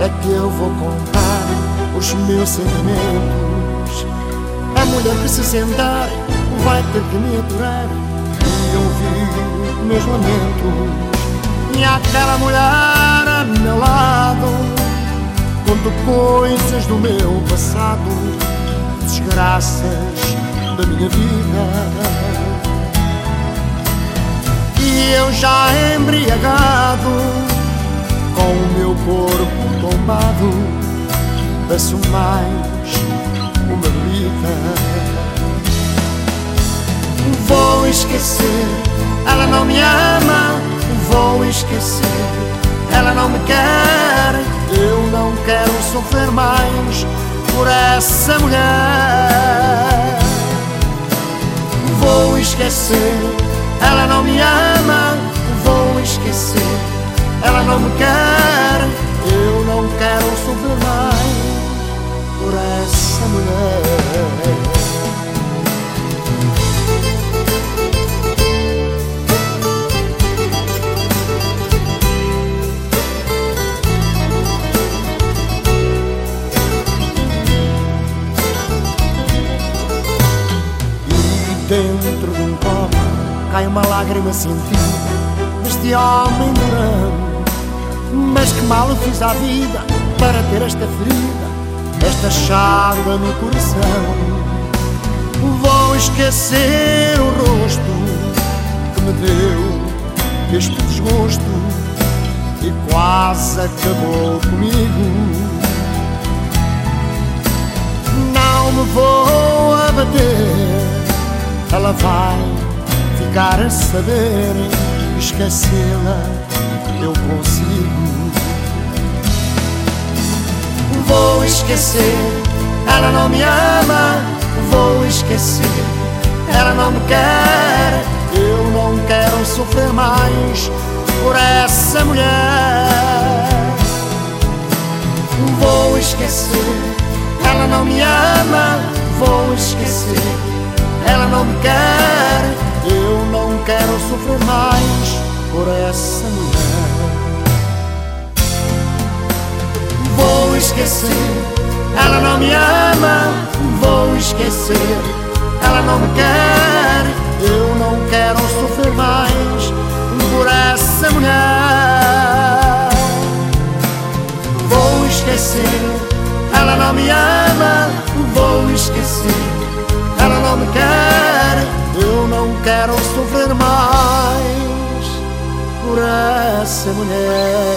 é que eu vou contar os meus sentimentos? A mulher que se sentar vai ter que me aturar e ouvir meus lamentos. E aquela mulher a meu lado conto coisas do meu passado, desgraças da minha vida. E eu já embriagado, com o meu corpo tombado, peço mais uma bebida. Vou esquecer, ela não me ama. Vou esquecer, ela não me quer. Eu não quero sofrer mais por essa mulher. Vou esquecer, ela não me ama. Vou esquecer, ela não me quer. Eu não quero sofrer mais por essa mulher. Dentro de um copo cai uma lágrima sentida deste homem durão. Mas que mal eu fiz à vida para ter esta ferida, esta chaga no coração. Vou esquecer o rosto que me deu este desgosto e quase acabou comigo. Não me vou abater, ela vai ficar a saber. Esquecê-la eu consigo. Vou esquecer, ela não me ama. Vou esquecer, ela não me quer. Eu não quero sofrer mais por essa mulher. Vou esquecer, ela não me ama. Vou esquecer, ela não me quer. Eu não quero sofrer mais por essa mulher. Vou esquecer, ela não me ama. Vou esquecer, ela não me quer. Eu não quero sofrer mais por essa mulher. Vou esquecer, ela não me ama. Vou esquecer, ela não me quer. Eu não quero sofrer mais por essa mulher.